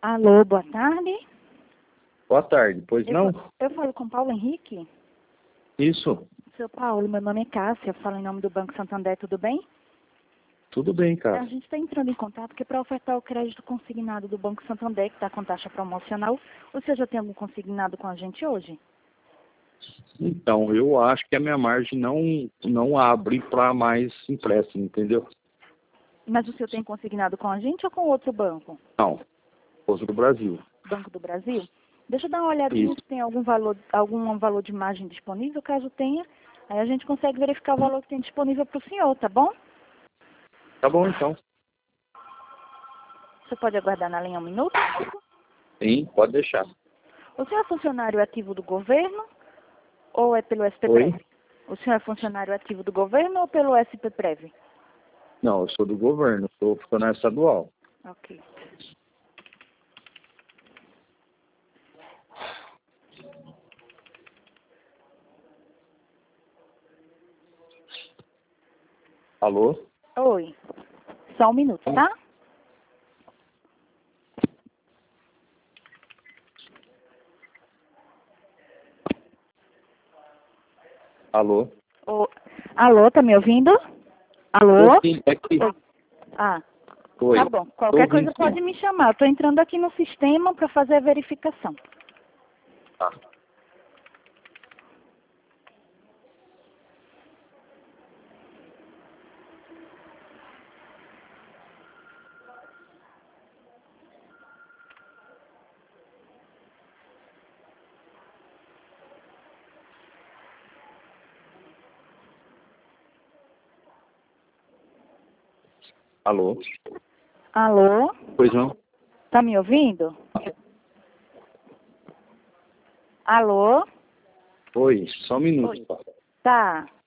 Alô, boa tarde. Boa tarde, pois não? Eu falo com Paulo Henrique. Isso, Seu Paulo, meu nome é Cássia, falo em nome do Banco Santander, tudo bem? tudo bem, A cara. gente está entrando em contato porque para ofertar o crédito consignado do Banco Santander, que está com taxa promocional, o senhor já tem algum consignado com a gente hoje? Então, eu acho que a minha margem não abre para mais empréstimo, entendeu? Mas o senhor tem consignado com a gente ou com outro banco? Não, Força do Brasil. Banco do Brasil? Deixa eu dar uma olhadinha Isso. se tem algum valor de margem disponível. Caso tenha, aí a gente consegue verificar o valor que tem disponível para o senhor, tá bom? Tá bom, então. Você pode aguardar na linha um minuto? Sim, pode deixar. O senhor é funcionário ativo do governo ou é pelo Oi? SPPREV? O senhor é funcionário ativo do governo ou pelo SPPREV? Não, eu sou do governo, sou funcionário estadual. Ok. Alô? Oi. Só um minuto, tá? Alô? Alô, tá me ouvindo? Alô? Tô sim, aqui. Oi. Ah, Oi. tá bom. Tô Qualquer coisa ouvindo, sim. pode me chamar. Estou entrando aqui no sistema para fazer a verificação. Tá. Alô? Alô? Pois não? Tá me ouvindo? Alô? Oi, só um minuto. Tá.